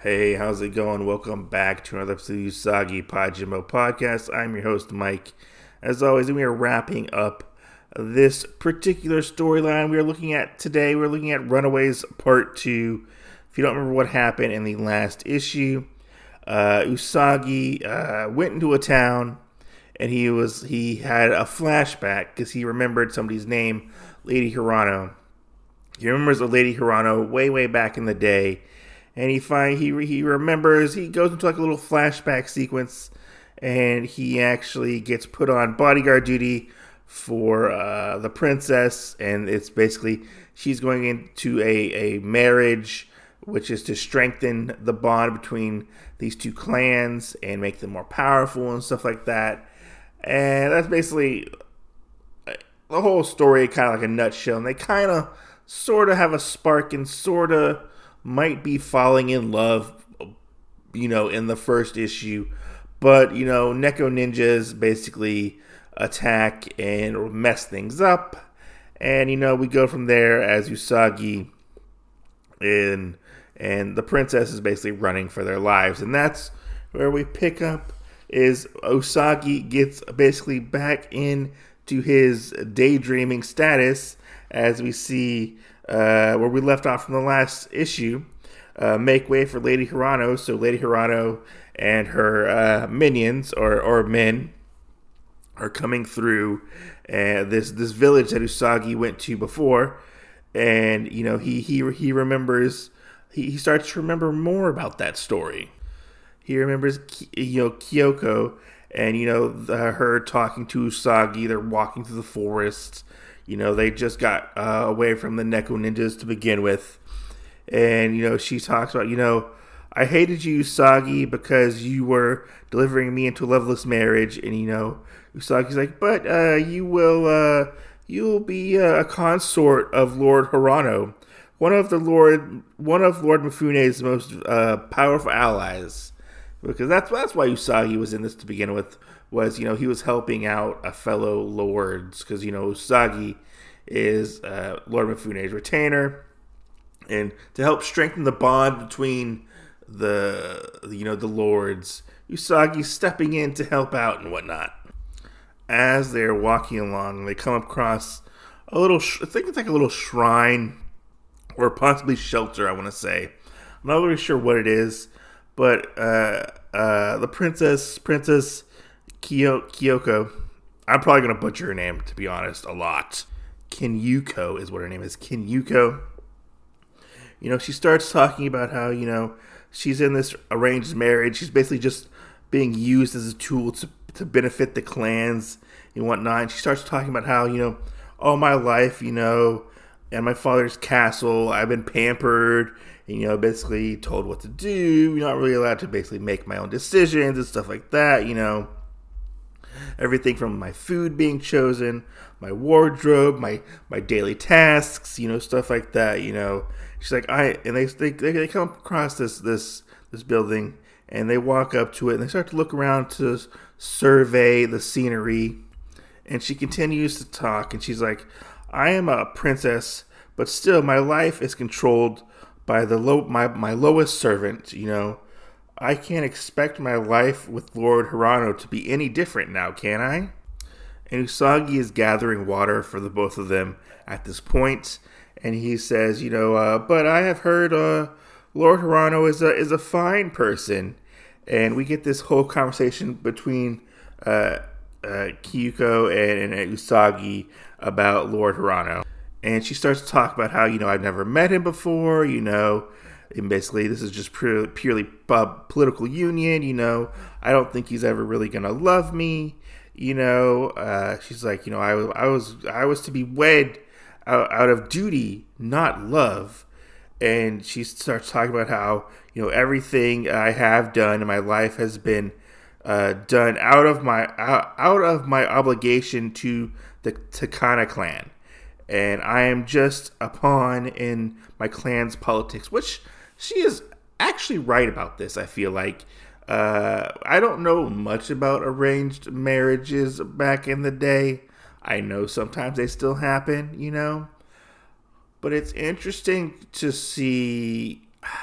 Hey, how's it going? Welcome back to another episode of Usagi Pajimo Podcast. I'm your host, Mike. As always, we are wrapping up this particular storyline we are looking at today. We're looking at Runaways Part 2. If you don't remember what happened in the last issue, Usagi went into a town and he had a flashback because he remembered somebody's name, Lady Hirano. He remembers a Lady Hirano way back in the day. And he remembers, he goes into like a little flashback sequence, and he actually gets put on bodyguard duty for the princess, and it's basically she's going into a marriage, which is to strengthen the bond between these two clans and make them more powerful and stuff like that. And that's basically the whole story, kind of like a nutshell. And they kind of, sort of have a spark and sort of might be falling in love, in the first issue. But, Neko ninjas basically attack and mess things up. And, we go from there as Usagi and the princess is basically running for their lives. And that's where we pick up is Usagi gets basically back into his daydreaming status as we see where we left off from the last issue, make way for Lady Hirano. So Lady Hirano and her minions or men are coming through this village that Usagi went to before, and he remembers he starts to remember more about that story. He remembers Kyoko and her talking to Usagi. They're walking through the forest. They just got away from the Neko ninjas to begin with. And, she talks about, I hated you, Usagi, because you were delivering me into a loveless marriage. And, Usagi's like, but you'll be a consort of Lord Hirano, one of Lord Mifune's most powerful allies. Because that's why Usagi was in this to begin with. Was, he was helping out a fellow lords, because, Usagi is Lord Mifune's retainer, and to help strengthen the bond between the lords, Usagi's stepping in to help out and whatnot. As they're walking along, they come across a little, I think it's like a little shrine, or possibly shelter, I want to say. I'm not really sure what it is, but the Princess Kyoko, I'm probably going to butcher her name, to be honest, a lot. Kinyuko is what her name is. Kinyuko. She starts talking about how, she's in this arranged marriage. She's basically just being used as a tool to benefit the clans and whatnot. And she starts talking about how, all my life, and my father's castle, I've been pampered and, basically told what to do. You're not really allowed to basically make my own decisions and stuff like that, Everything from my food being chosen, my wardrobe, my daily tasks, stuff like that, She's like, they come across this building, and they walk up to it, and they start to look around to survey the scenery. And she continues to talk, and she's like, I am a princess, but still my life is controlled by my lowest servant, I can't expect my life with Lord Hirano to be any different now, can I? And Usagi is gathering water for the both of them at this point, and he says, but I have heard Lord Hirano is a fine person. And we get this whole conversation between Kyuko and Usagi about Lord Hirano. And she starts to talk about how, I've never met him before, and basically this is just purely political union, I don't think he's ever really going to love me, she's like, I was to be wed out of duty, not love. And she starts talking about how, everything I have done in my life has been done out of my obligation to the Takana clan. And I am just a pawn in my clan's politics, which she is actually right about this, I feel like. I don't know much about arranged marriages back in the day. I know sometimes they still happen, But it's interesting to see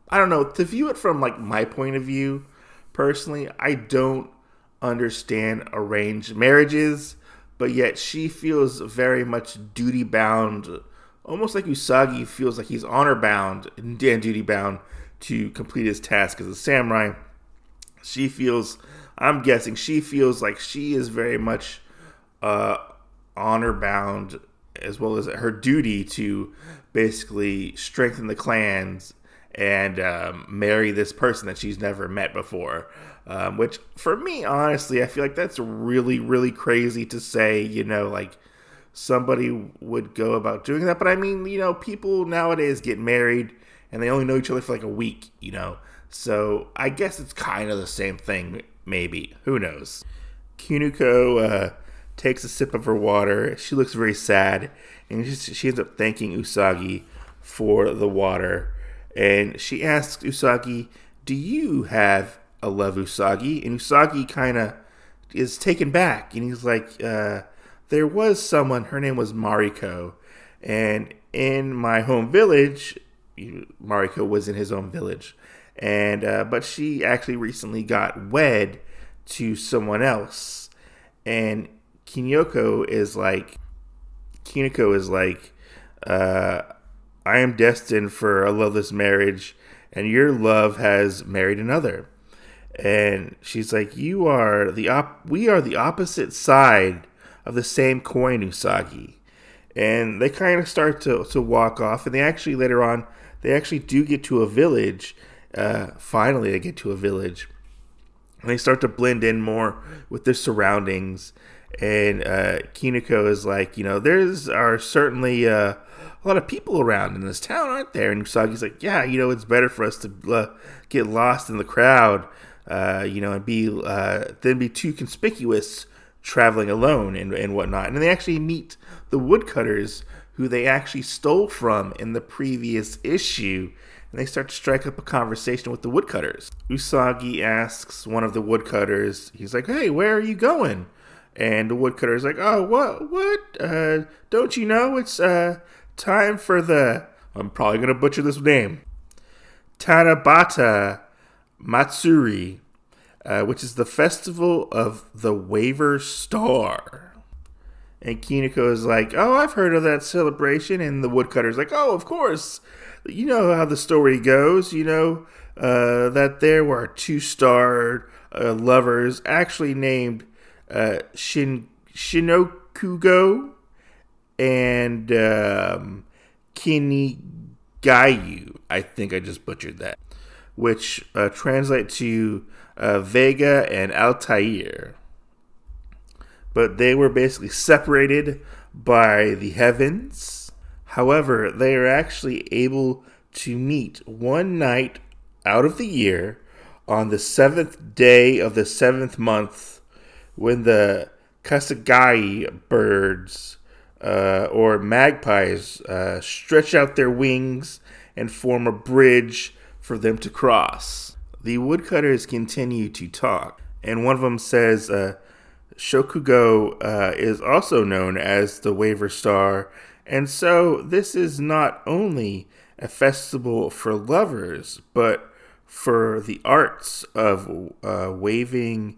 I don't know, to view it from like my point of view, personally, I don't understand arranged marriages, but yet she feels very much duty bound, almost like Usagi feels like he's honor bound and duty bound to complete his task as a samurai. She feels, I'm guessing, she feels like she is very much uh, honor bound, as well as her duty to basically strengthen the clans and marry this person that she's never met before. Which, for me, honestly, I feel like that's really, really crazy to say, like somebody would go about doing that. But I mean, people nowadays get married and they only know each other for like a week. So I guess it's kind of the same thing, maybe. Who knows? Kiniko takes a sip of her water. She looks very sad, and she ends up thanking Usagi for the water. And she asks Usagi, "Do you have a love, Usagi?" And Usagi kind of is taken back, and he's like, "There was someone. Her name was Mariko, and in my home village, Mariko was in his own village, and but she actually recently got wed to someone else." And Kiniko is like, "I am destined for a loveless marriage, and your love has married another." And she's like, we are the opposite side of the same coin, Usagi." And they kind of start to walk off, and they actually later on, they actually do get to a village. Finally, they get to a village, and they start to blend in more with their surroundings. And Kiniko is like, there's are certainly a lot of people around in this town, aren't there? And Usagi's like, yeah, it's better for us to get lost in the crowd, and be too conspicuous traveling alone and whatnot. And then they actually meet the woodcutters who they actually stole from in the previous issue. And they start to strike up a conversation with the woodcutters. Usagi asks one of the woodcutters, he's like, "Hey, where are you going?" And the woodcutter's like, "Oh, what? Don't you know it's time for I'm probably going to butcher this name, Tanabata Matsuri, which is the festival of the Waver Star." And Kiniko is like, "Oh, I've heard of that celebration." And the woodcutter's like, "Oh, of course. You know how the story goes, that there were two-star lovers actually named Shinokugo and Kinigayu." I think I just butchered that. Which translate to Vega and Altair. But they were basically separated by the heavens. However, they are actually able to meet one night out of the year on the 7th day of the 7th month, when the Kasagai birds or magpies stretch out their wings and form a bridge for them to cross. The woodcutters continue to talk, and one of them says, "Shokugo is also known as the Waver Star, and so this is not only a festival for lovers, but for the arts of weaving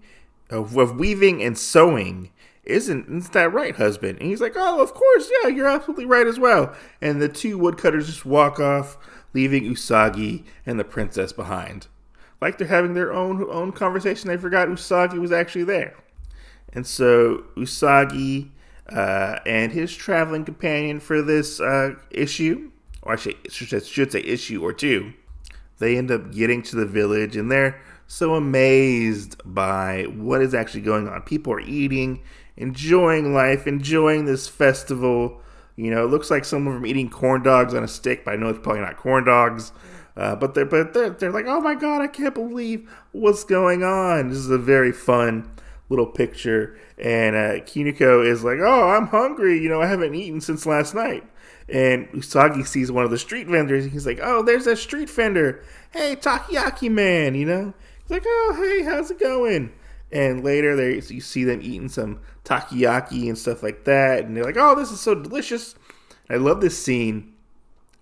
and sewing. Isn't that right, husband?" And he's like, "Oh, of course, yeah, you're absolutely right as well." And the two woodcutters just walk off, leaving Usagi and the princess behind. Like they're having their own conversation. They forgot Usagi was actually there. And so Usagi and his traveling companion for this issue, or I should say issue or two, they end up getting to the village, and they're so amazed by what is actually going on. People are eating, enjoying life, enjoying this festival. It looks like some of them are eating corn dogs on a stick, but I know it's probably not corn dogs. But they're like, "Oh my god, I can't believe what's going on." This is a very fun little picture. And Kiniko is like, "Oh, I'm hungry. I haven't eaten since last night." And Usagi sees one of the street vendors, and he's like, "Oh, there's that street vendor. Hey, Takoyaki man, He's like, "Oh, hey, how's it going?" And later, you see them eating some takoyaki and stuff like that. And they're like, "Oh, this is so delicious." I love this scene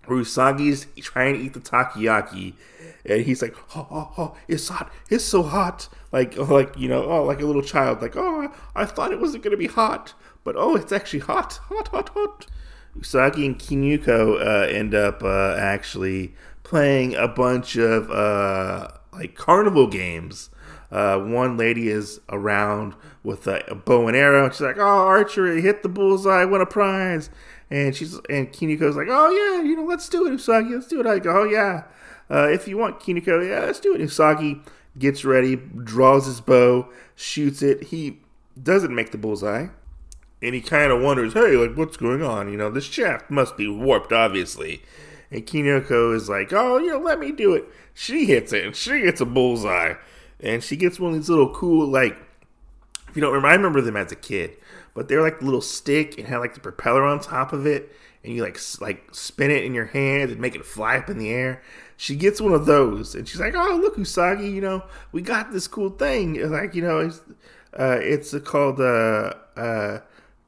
Usagi's trying to eat the takoyaki, and he's like, "Oh, oh, oh, it's hot! It's so hot!" Like like a little child, like, "Oh, I thought it wasn't gonna be hot, but oh, it's actually hot, hot, hot, hot." Usagi and Kinuko end up actually playing a bunch of like carnival games. One lady is around with a bow and arrow. She's like, "Oh, archery, hit the bullseye, win a prize." And Kiniko's like, "Oh yeah, let's do it, Usagi, let's do it." I go, "Oh yeah, if you want, Kiniko, yeah, let's do it." Usagi gets ready, draws his bow, shoots it. He doesn't make the bullseye, and he kind of wonders, "Hey, like, what's going on? This shaft must be warped, obviously." And Kinoko is like, "Oh, let me do it." She hits it, and she gets a bullseye, and she gets one of these little cool, like, if you don't remember, I remember them as a kid, but they're like the little stick and had like the propeller on top of it, and you like spin it in your hand and make it fly up in the air. She gets one of those, and she's like, "Oh, look, Usagi, we got this cool thing. Like, it's called a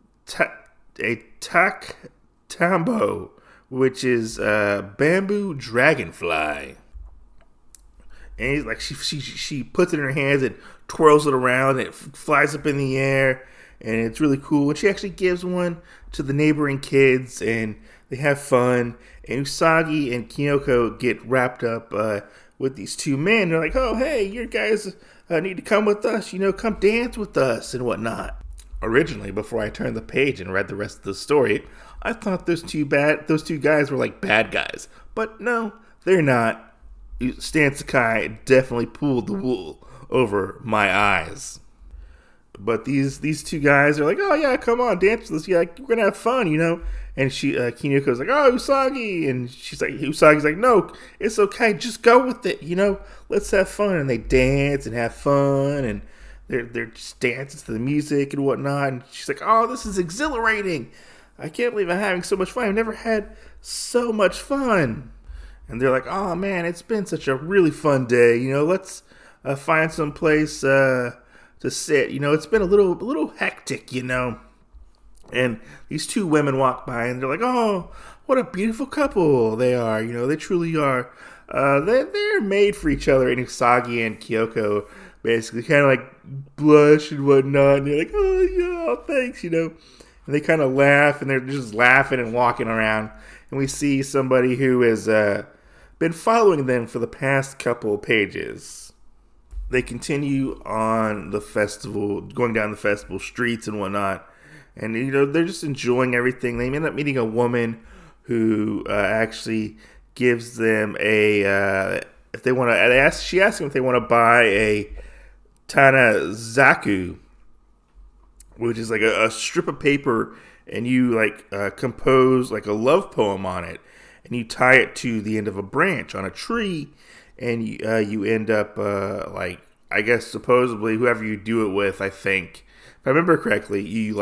tak tambo, which is bamboo dragonfly." And he's like, she puts it in her hands and twirls it around, and it flies up in the air, and it's really cool. And she actually gives one to the neighboring kids, and they have fun. And Usagi and Kyoko get wrapped up with these two men. They're like, "Oh, hey, you guys need to come with us, come dance with us and whatnot." Originally, before I turned the page and read the rest of the story, I thought those two guys were like bad guys. But no, they're not. Stan Sakai definitely pulled the wool over my eyes. But these two guys are like, "Oh yeah, come on, dance with us. Yeah, we're gonna have fun, And Kinuko's like, "Oh, Usagi," and Usagi's like, "No, it's okay. Just go with it. Let's have fun." And they dance and have fun, and they're just dancing to the music and whatnot. And she's like, "Oh, this is exhilarating. I can't believe I'm having so much fun. I've never had so much fun." And they're like, "Oh man, it's been such a really fun day. Let's find some place to sit. It's been a little hectic, And these two women walk by, and they're like, "Oh, what a beautiful couple they are. They truly are. They're made for each other." And Usagi and Kyoko basically kind of like blush and whatnot, and they're like, "Oh yeah, thanks," And they kind of laugh, and they're just laughing and walking around. And we see somebody who has been following them for the past couple pages. They continue on the festival, going down the festival streets and whatnot, and they're just enjoying everything. They end up meeting a woman who actually gives them a if they want to. She asks them if they want to buy a tanazaku, which is like a strip of paper, and you compose like a love poem on it. And you tie it to the end of a branch on a tree, and you end up I guess supposedly whoever you do it with, I think, if I remember correctly, you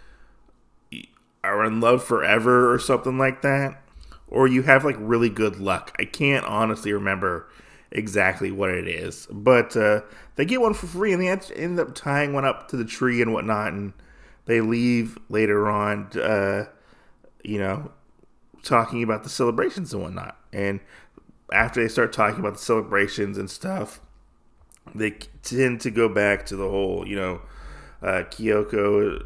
are in love forever or something like that, or you have like really good luck. I can't honestly remember exactly what it is, but they get one for free, and they end up tying one up to the tree and whatnot, and they leave later on, talking about the celebrations and whatnot. And after they start talking about the celebrations and stuff, they tend to go back to the whole, Kinuko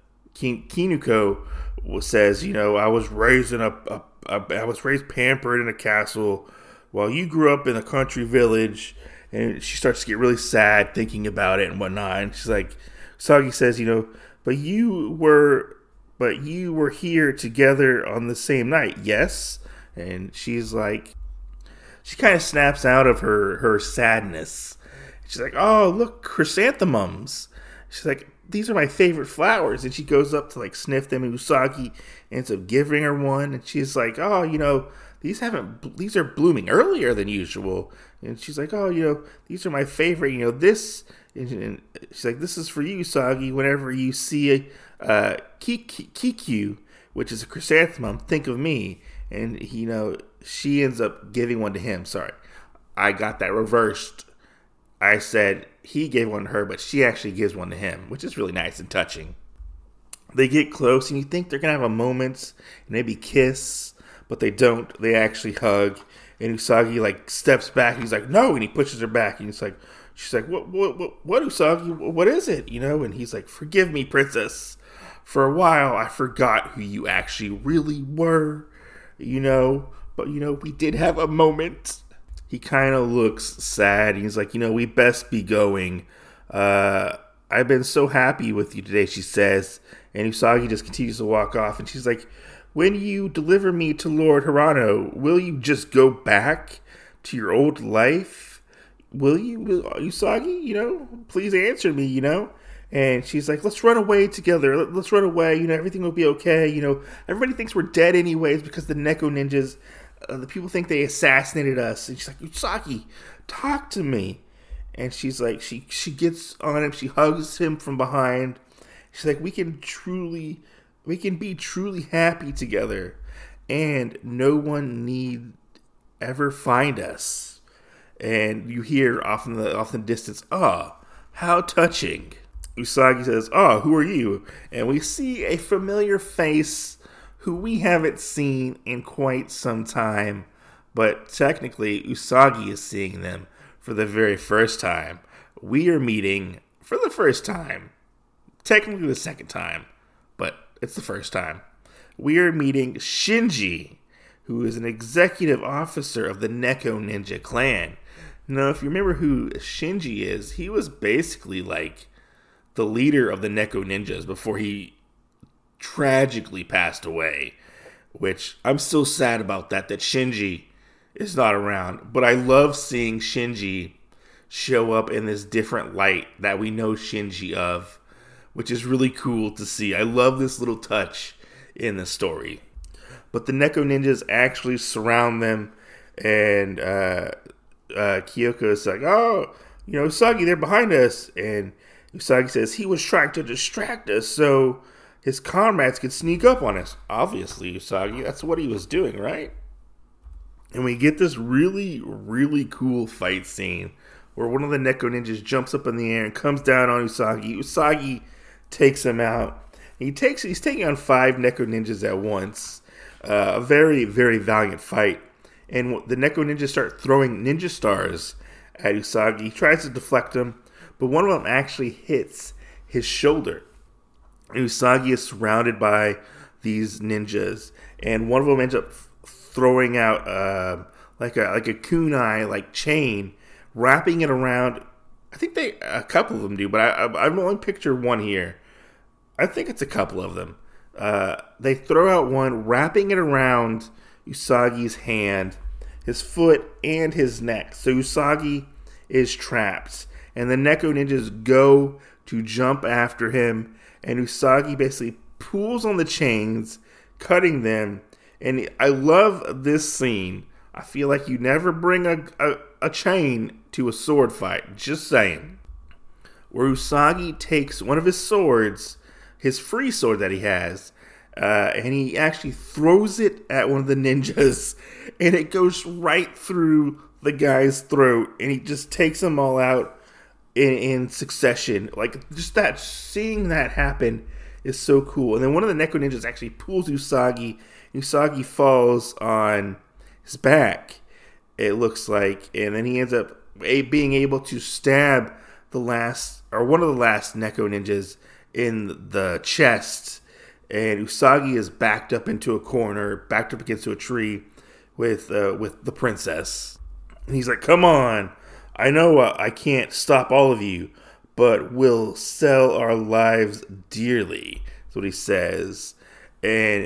says, "I was raised I was raised pampered in a castle, while you grew up in a country village." And she starts to get really sad thinking about it and whatnot. And she's like, Sagi says, "But you were here together on the same night, yes?" And she's like, she kind of snaps out of her sadness. She's like, "Oh, look, chrysanthemums." She's like, "These are my favorite flowers." And she goes up to like sniff them, and Usagi ends up giving her one. And she's like, "Oh, these are blooming earlier than usual." And she's like, "Oh, these are my favorite. This." And she's like, "This is for you, Usagi. Whenever you see a Kikyu, which is a chrysanthemum, think of me." And she ends up giving one to him. Sorry, I got that reversed. I said he gave one to her, but she actually gives one to him, which is really nice and touching. They get close, and you think they're gonna have a moment and maybe kiss, but they don't. They actually hug, and Usagi like steps back. And he's like, "No," and he pushes her back, and he's like, "She's like, what, Usagi? What is it? You know?" And he's like, "Forgive me, princess. For a while, I forgot who you actually really were, you know. But you know, we did have a moment." He kind of looks sad. He's like, "We best be going. I've been so happy with you today," she says. And Usagi just continues to walk off. And she's like, "When you deliver me to Lord Hirano, will you just go back to your old life? Will you, Usagi? Please answer me, And she's like, "Let's run away together. Let's run away. Everything will be okay. Everybody thinks we're dead anyways because the Neko ninjas, the people think they assassinated us." And she's like, "Usagi, talk to me." And she's like, she gets on him. She hugs him from behind. She's like, we can be truly happy together, and no one need ever find us." And you hear off in the distance, "Oh, how touching." Usagi says, "Oh, who are you?" And we see a familiar face who we haven't seen in quite some time, but technically Usagi is seeing them for the very first time. We are meeting for the first time. Technically the second time, but it's the first time. We are meeting Shinji, who is an executive officer of the Neko Ninja Clan. Now, if you remember who Shinji is, he was basically like the leader of the Neko Ninjas before he tragically passed away, which I'm still sad about that Shinji is not around. But I love seeing Shinji show up in this different light that we know Shinji of, which is really cool to see. I love this little touch in the story. But the Neko Ninjas actually surround them, and Kyoko is like, "Oh, Usagi, they're behind us." And Usagi says he was trying to distract us so his comrades could sneak up on us. Obviously, Usagi, that's what he was doing, right? And we get this really, really cool fight scene where one of the Neko Ninjas jumps up in the air and comes down on Usagi. Usagi takes him out. He's taking on 5 Neko Ninjas at once. A very, very valiant fight. And the Neko Ninjas start throwing ninja stars at Usagi. He tries to deflect them, but one of them actually hits his shoulder. And Usagi is surrounded by these ninjas, and one of them ends up throwing out like a kunai like chain, wrapping it around. I think a couple of them do, but I've only pictured one here. I think it's a couple of them. They throw out one, wrapping it around Usagi's hand, his foot, and his neck. So Usagi is trapped, and the Neko Ninjas go to jump after him, and Usagi basically pulls on the chains, cutting them. And I love this scene. I feel like you never bring a chain to a sword fight. Just saying. Where Usagi takes one of his swords, his free sword that he has, and he actually throws it at one of the ninjas, and it goes right through the guy's throat, and he just takes them all out in succession. Like, just seeing that happen is so cool. And then one of the Neko Ninjas actually pulls Usagi. Usagi falls on his back, it looks like, and then he ends up being able to stab one of the last Neko Ninjas in the chest. And Usagi is backed up into a corner, backed up against a tree with the princess. And he's like, "Come on, I know I can't stop all of you, but we'll sell our lives dearly." That's what he says. And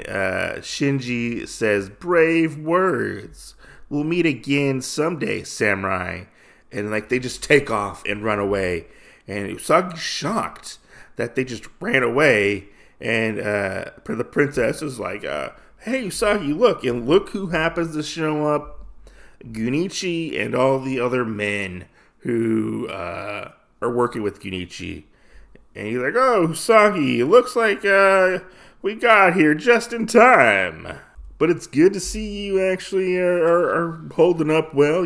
Shinji says, "Brave words. We'll meet again someday, samurai." And like they just take off and run away. And Usagi's shocked that they just ran away. And the princess is like, "Hey, Usagi, look who happens to show up. Gunichi and all the other men who are working with Gunichi." And he's like, "Oh, Usagi, it looks like we got here just in time. But it's good to see you actually are holding up well,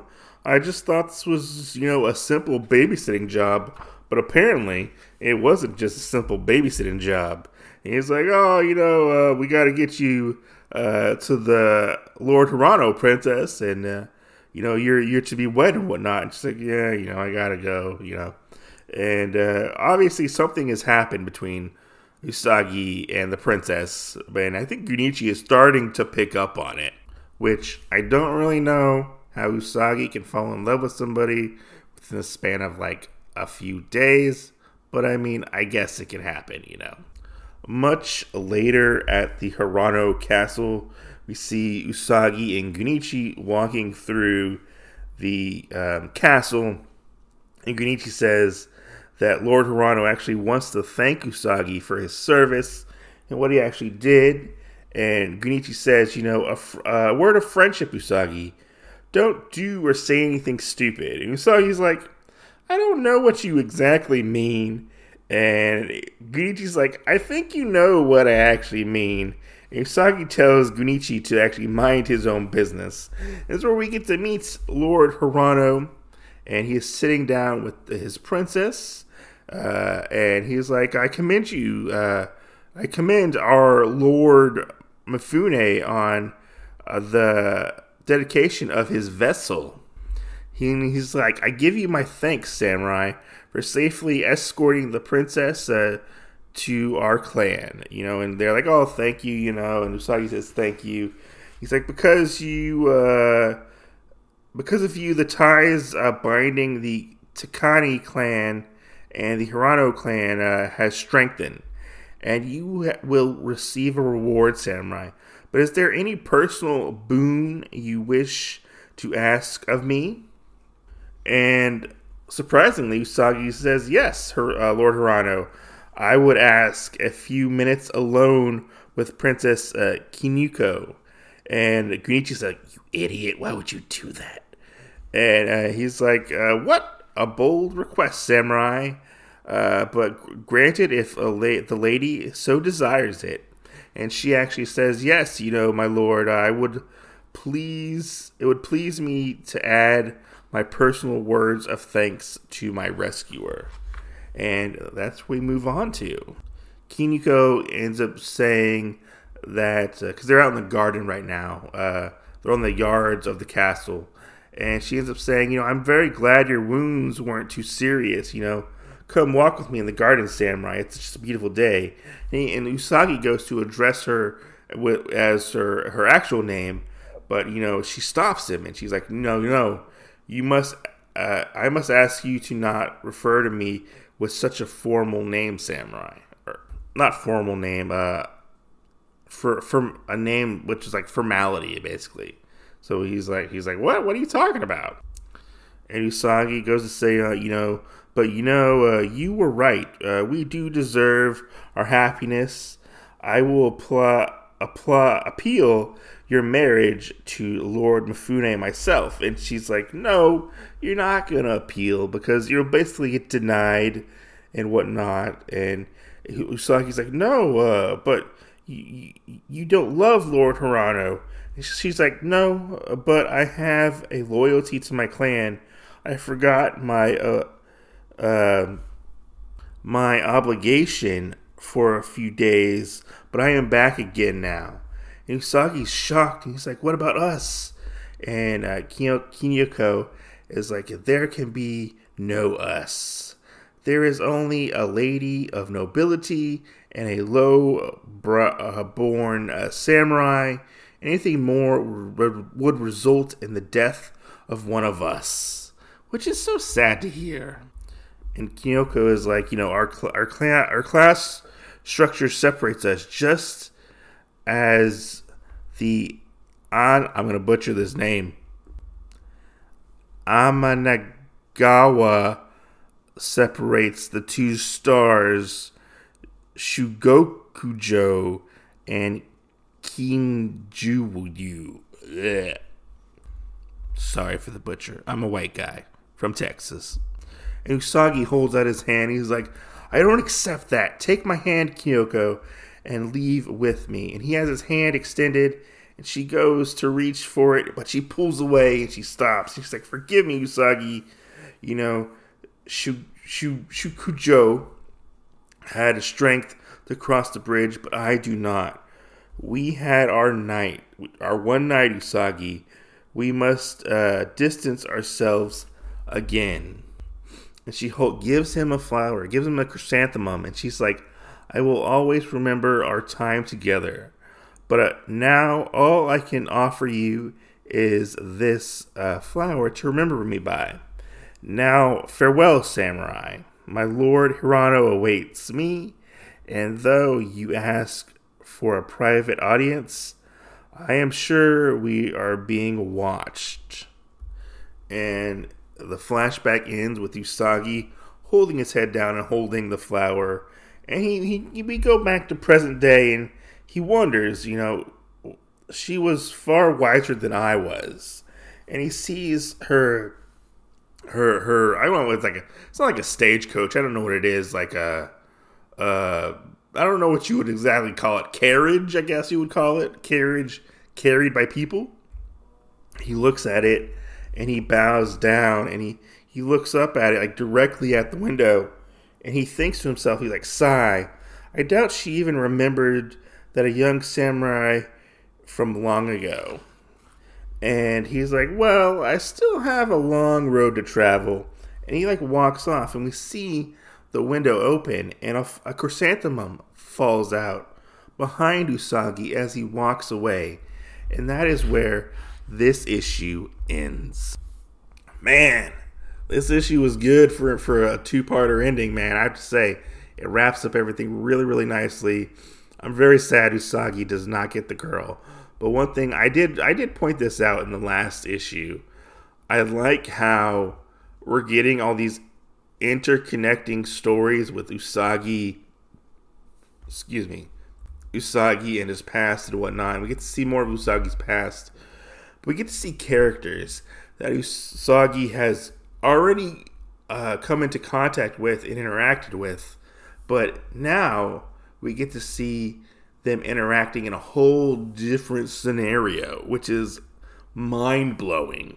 I just thought this was, a simple babysitting job. But apparently, it wasn't just a simple babysitting job." he's like, oh, we got to get you to the Lord Hirano princess, and you're to be wed and whatnot. And she's like, yeah, I gotta go, and obviously something has happened between Usagi and the princess, and I think Gunichi is starting to pick up on it, which I don't really know how Usagi can fall in love with somebody within the span of like a few days, but I mean, I guess it can happen. Much later at the Hirano castle, we see Usagi and Gunichi walking through the castle, and Gunichi says that Lord Hirano actually wants to thank Usagi for his service and what he actually did. And Gunichi says, a word of friendship, Usagi. Don't do or say anything stupid. And Usagi's like, I don't know what you exactly mean. And Gunichi's like, I think you know what I actually mean. And Usagi tells Gunichi to actually mind his own business. This is where we get to meet Lord Hirano. And he is sitting down with his princess. And he's like, I commend you. I commend our Lord Mifune on the dedication of his vessel. He's like, I give you my thanks, samurai, for safely escorting the princess to our clan. And they're like, oh, thank you, and Usagi says, thank you. He's like, because of you, the ties binding the Takani clan and the Hirano clan has strengthened, and you will receive a reward, samurai. But is there any personal boon you wish to ask of me? And surprisingly, Usagi says, yes, Lord Hirano. I would ask a few minutes alone with Princess Kinuko. And Gunichi's like, you idiot, why would you do that? And he's like, what? A bold request, samurai. But granted, if the lady so desires it. And she actually says, yes, my lord, it would please me to add my personal words of thanks to my rescuer. And that's what we move on to. Kinuko ends up saying that, because they're out in the garden right now, they're on the yards of the castle, and she ends up saying, I'm very glad your wounds weren't too serious, come walk with me in the garden, samurai, it's just a beautiful day. And Usagi goes to address her as her actual name, but, she stops him, and she's like, no, you must, I must ask you to not refer to me with such a formal name, samurai. Or, not formal name, for a name which is like formality, basically. So he's like, what are you talking about? And Usagi goes to say, but you were right. We do deserve our happiness. I will appeal your marriage to Lord Mifune myself. And she's like, no, you're not going to appeal because you'll basically get denied and whatnot. And Usagi's like, no, but you don't love Lord Hirano. And she's like, no, but I have a loyalty to my clan. I forgot my my obligation for a few days, but I am back again now. And Usagi's shocked, and he's like, what about us? And Kinuko is like, there can be no us. There is only a lady of nobility and a low-born samurai. Anything more would result in the death of one of us, which is so sad to hear. And Kinuko is like, our class structure separates us, just as the I'm going to butcher this name, Amanagawa separates the two stars Shugokujo and Kinjuyu. Ugh. Sorry for the butcher. I'm a white guy from Texas. And Usagi holds out his hand. He's like, I don't accept that. Take my hand, Kyoko, and leave with me. And he has his hand extended, and she goes to reach for it, but she pulls away and she stops. She's like, forgive me, Usagi. Shukujo had the strength to cross the bridge, but I do not. We had our night, our one night, Usagi. We must distance ourselves again. And she gives him a flower, gives him a chrysanthemum, and she's like, I will always remember our time together. But now all I can offer you is this flower to remember me by. Now, farewell, samurai. My lord Hirano awaits me, and though you ask for a private audience, I am sure we are being watched. And the flashback ends with Usagi holding his head down and holding the flower. And we go back to present day, and he wonders, she was far wiser than I was. And he sees her I don't know, it's not like a stagecoach. I don't know what it is, like I don't know what you would exactly call it. Carriage, I guess you would call it. Carriage carried by people. He looks at it and he bows down and he looks up at it, like directly at the window, and he thinks to himself, he's like, sigh. I doubt she even remembered that a young samurai from long ago. And he's like, well, I still have a long road to travel. And he walks off, and we see the window open, and a chrysanthemum falls out behind Usagi as he walks away. And that is where this issue ends. Man, this issue was good for a two-parter ending, man. I have to say, it wraps up everything really, really nicely. I'm very sad Usagi does not get the girl. But one thing, I did point this out in the last issue. I like how we're getting all these interconnecting stories with Usagi and his past and whatnot. And we get to see more of Usagi's past. But we get to see characters that Usagi has already come into contact with and interacted with. But now we get to see them interacting in a whole different scenario, which is mind-blowing.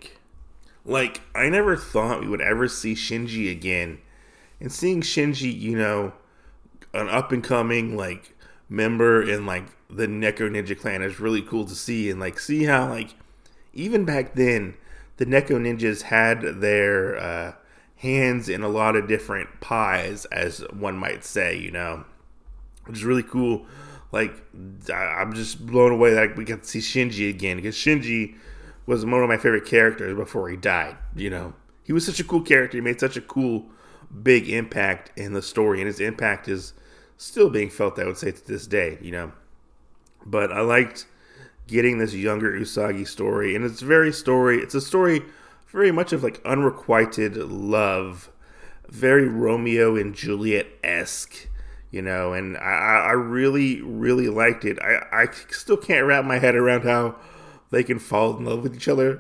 I never thought we would ever see Shinji again. And seeing Shinji, an up-and-coming, member in, the Neko Ninja Clan is really cool to see. And, see how, even back then, the Neko Ninjas had their hands in a lot of different pies, as one might say, which is really cool. I'm just blown away that we got to see Shinji again, because Shinji was one of my favorite characters before he died. He was such a cool character. He made such a cool, big impact in the story, and his impact is still being felt, I would say, to this day. But I liked getting this younger Usagi story, and it's a story very much of unrequited love, very Romeo and Juliet-esque. And I really, really liked it. I still can't wrap my head around how they can fall in love with each other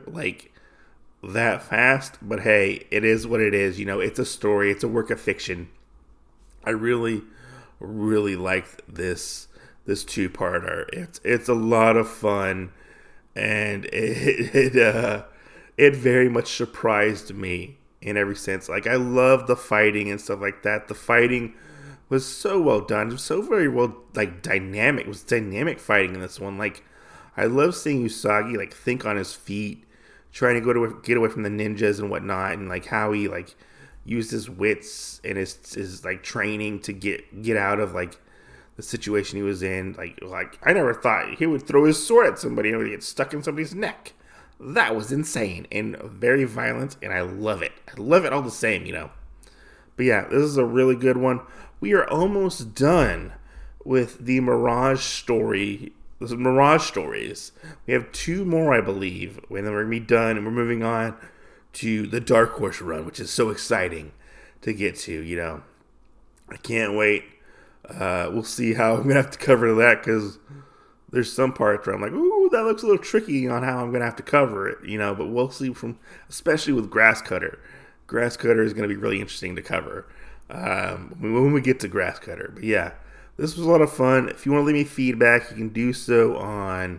that fast. But hey, it is what it is. It's a story. It's a work of fiction. I really, really liked this two-parter. It's a lot of fun, and it very much surprised me in every sense. I love the fighting and stuff like that. The fighting was so well done. It was so very well, dynamic. It was dynamic fighting in this one. I love seeing Usagi, think on his feet, trying to get away from the ninjas and whatnot, and, how he, used his wits and his training to get out of, the situation he was in. I never thought he would throw his sword at somebody and it would get stuck in somebody's neck. That was insane and very violent, and I love it. I love it all the same, But yeah, this is a really good one. We are almost done with the Mirage story. This is Mirage stories. We have 2 more, I believe, and then we're going to be done, and we're moving on to the Dark Horse run, which is so exciting to get to, I can't wait. We'll see how I'm going to have to cover that, because there's some parts where I'm like, ooh, that looks a little tricky on how I'm going to have to cover it, but we'll see especially with Grass Cutter. Grass Cutter is going to be really interesting to cover when we get to Grass Cutter. But yeah, this was a lot of fun. If you want to leave me feedback, you can do so on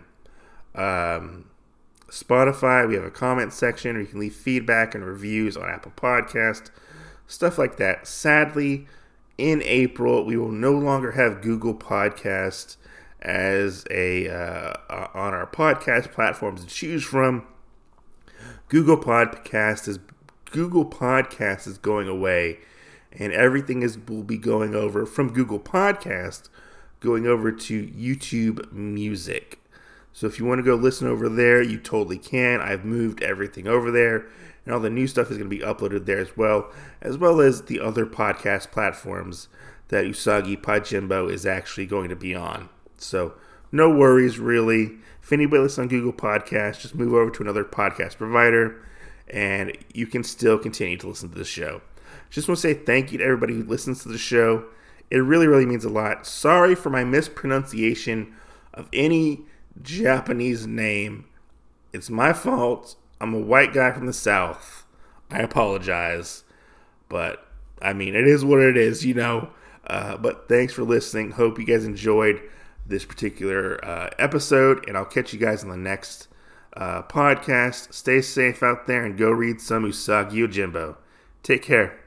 Spotify. We have a comment section, or you can leave feedback and reviews on Apple Podcast, stuff like that. Sadly, in April, we will no longer have Google Podcast as on our podcast platforms to choose from. Google Podcast is going away, and everything will be going over from Google Podcast, going over to YouTube Music. So if you want to go listen over there, you totally can. I've moved everything over there, and all the new stuff is going to be uploaded there as well as the other podcast platforms that Usagi Pajimbo is actually going to be on. So no worries, really. If anybody listens on Google Podcasts, just move over to another podcast provider, and you can still continue to listen to the show. Just want to say thank you to everybody who listens to the show. It really, really means a lot. Sorry for my mispronunciation of any Japanese name. It's my fault. I'm a white guy from the South. I apologize. But, I mean, it is what it is, you know. But thanks for listening. Hope you guys enjoyed this particular episode. And I'll catch you guys on the next podcast. Stay safe out there and go read some Usagi Yojimbo. Take care.